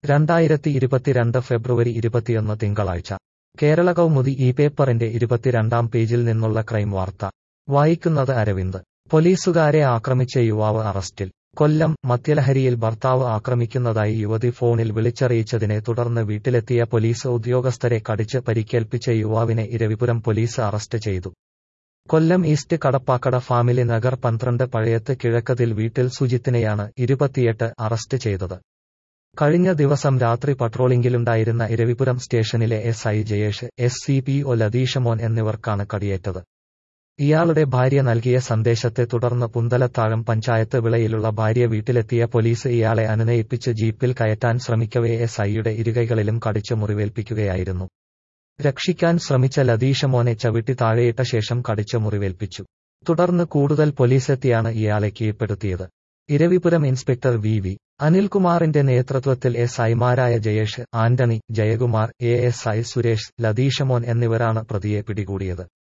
2022 ഫെബ്രുവരി 21 തിങ്കളാഴ്ച കേരള കൗമുദി ഈ പേപ്പറിന്റെ 22-ാം പേജിൽ നിന്നുള്ള ക്രൈം വാർത്ത വായിക്കുന്നത് അരവിന്ദ്. പോലീസുകാരെ ആക്രമിച്ച യുവാവ് അറസ്റ്റിൽ. കൊല്ലം. മദ്യലഹരിയിൽ ഭർത്താവ് ആക്രമിക്കുന്നതായി യുവതി ഫോണിൽ വിളിച്ചറിയിച്ചതിനെ തുടർന്ന് വീട്ടിലെത്തിയ പോലീസ് ഉദ്യോഗസ്ഥരെ കടിച്ച് പരിക്കേൽപ്പിച്ച യുവാവിനെ ഇരവിപുരം പോലീസ് അറസ്റ്റ് ചെയ്തു. കൊല്ലം ഈസ്റ്റ് കടപ്പാക്കട ഫാമിലി നഗർ 12 പഴയത്ത് കിഴക്കതിൽ വീട്ടിൽ സുജിത്തിനെയാണ് 28 അറസ്റ്റ് ചെയ്തത്. കഴിഞ്ഞ ദിവസം രാത്രി പട്രോളിംഗിലുണ്ടായിരുന്ന ഇരവിപുരം സ്റ്റേഷനിലെ SI ജയേഷ്, SCPO ലതീഷമോൻ എന്നിവർക്കാണ് കടിയേറ്റത്. ഇയാളുടെ ഭാര്യ നൽകിയ സന്ദേശത്തെ തുടർന്ന് പുന്തലത്താഴം പഞ്ചായത്ത് വിളയിലുള്ള ഭാര്യ വീട്ടിലെത്തിയ പോലീസ് ഇയാളെ അനുനയിപ്പിച്ച് ജീപ്പിൽ കയറ്റാൻ ശ്രമിക്കവേ SIയുടെ ഇരുകൈകളിലും കടിച്ച് മുറിവേൽപ്പിക്കുകയായിരുന്നു. രക്ഷിക്കാൻ ശ്രമിച്ച ലതീഷമോനെ ചവിട്ടി താഴെയിട്ട ശേഷം കടിച്ച് മുറിവേൽപ്പിച്ചു. തുടർന്ന് കൂടുതൽ പോലീസെത്തിയാണ് ഇയാളെ കീഴ്പ്പെടുത്തിയത്. ഇരവിപുരം ഇൻസ്പെക്ടർ VV അനിൽകുമാറിന്റെ നേതൃത്വത്തിൽ SIമാരായ ജയേഷ്, ആന്റണി, ജയകുമാർ, ASI സുരേഷ്, ലതീഷമോൻ എന്നിവരാണ് പ്രതിയെ പിടികൂടിയത്.